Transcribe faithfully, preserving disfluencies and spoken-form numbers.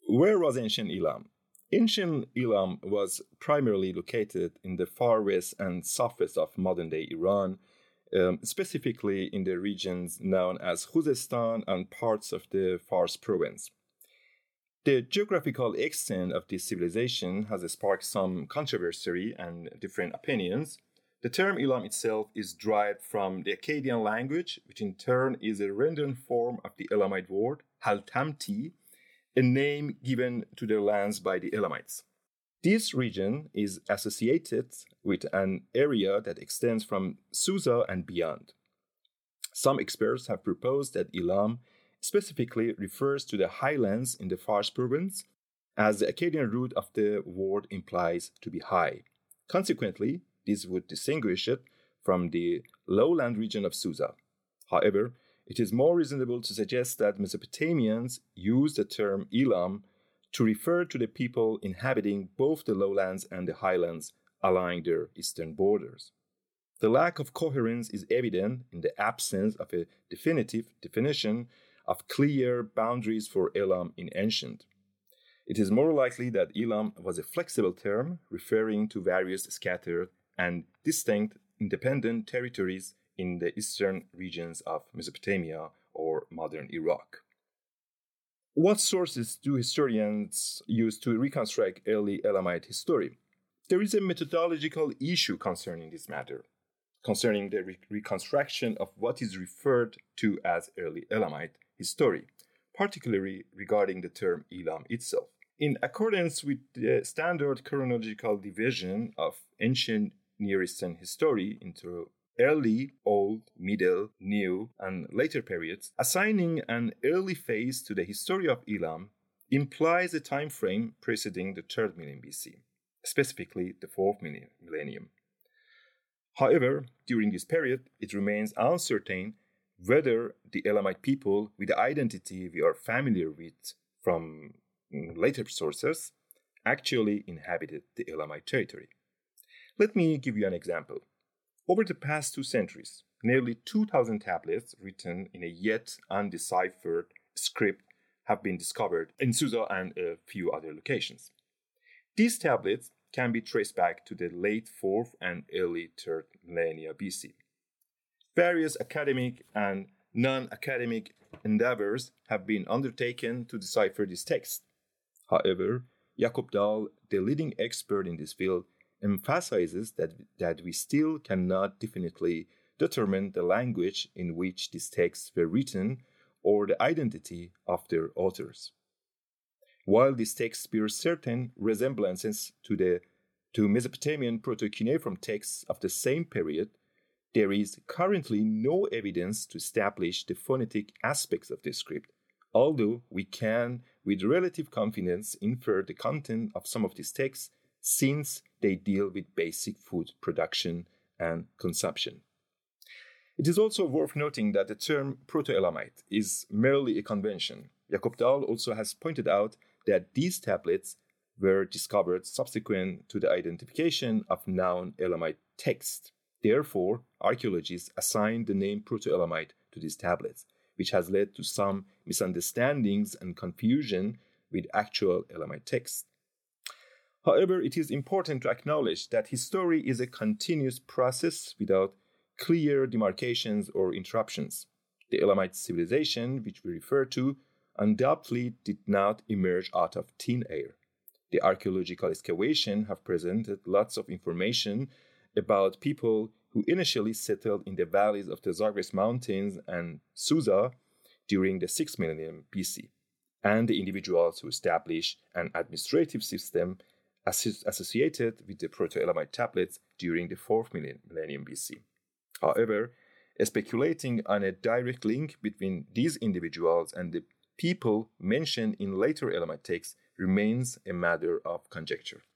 Where was ancient Elam? Ancient Elam was primarily located in the far west and southwest of modern-day Iran, um, specifically in the regions known as Khuzestan and parts of the Fars province. The geographical extent of this civilization has sparked some controversy and different opinions. The term Elam itself is derived from the Akkadian language, which in turn is a rendered form of the Elamite word Haltamti, a name given to their lands by the Elamites. This region is associated with an area that extends from Susa and beyond. Some experts have proposed that Elam specifically refers to the highlands in the Fars province, as the Akkadian root of the word implies to be high. Consequently, this would distinguish it from the lowland region of Susa. However, it is more reasonable to suggest that Mesopotamians used the term Elam to refer to the people inhabiting both the lowlands and the highlands along their eastern borders. The lack of coherence is evident in the absence of a definitive definition of clear boundaries for Elam in ancient. It is more likely that Elam was a flexible term referring to various scattered and distinct independent territories in the eastern regions of Mesopotamia or modern Iraq. What sources do historians use to reconstruct early Elamite history? There is a methodological issue concerning this matter, concerning the re- reconstruction of what is referred to as early Elamite history, particularly regarding the term Elam itself. In accordance with the standard chronological division of ancient Near Eastern history into early, old, middle, new, and later periods, assigning an early phase to the history of Elam implies a time frame preceding the third millennium B C, specifically the fourth millennium. However, during this period, it remains uncertain whether the Elamite people with the identity we are familiar with from later sources actually inhabited the Elamite territory. Let me give you an example. Over the past two centuries, nearly two thousand tablets written in a yet undeciphered script have been discovered in Susa and a few other locations. These tablets can be traced back to the late fourth and early third millennia B C. Various academic and non-academic endeavors have been undertaken to decipher this text. However, Jakob Dahl, the leading expert in this field, emphasizes that, that we still cannot definitely determine the language in which these texts were written or the identity of their authors. While these texts bear certain resemblances to the to Mesopotamian Proto-Cuneiform texts of the same period, there is currently no evidence to establish the phonetic aspects of the script, although we can, with relative confidence, infer the content of some of these texts since they deal with basic food production and consumption. It is also worth noting that the term Proto-Elamite is merely a convention. Jakob Dahl also has pointed out that these tablets were discovered subsequent to the identification of known Elamite texts. Therefore, archaeologists assigned the name Proto-Elamite to these tablets, which has led to some misunderstandings and confusion with actual Elamite texts. However, it is important to acknowledge that history is a continuous process without clear demarcations or interruptions. The Elamite civilization, which we refer to, undoubtedly did not emerge out of thin air. The archaeological excavations have presented lots of information about people who initially settled in the valleys of the Zagros Mountains and Susa during the sixth millennium B C, and the individuals who established an administrative system associated with the Proto-Elamite tablets during the fourth millennium B C. However, speculating on a direct link between these individuals and the people mentioned in later Elamite texts remains a matter of conjecture.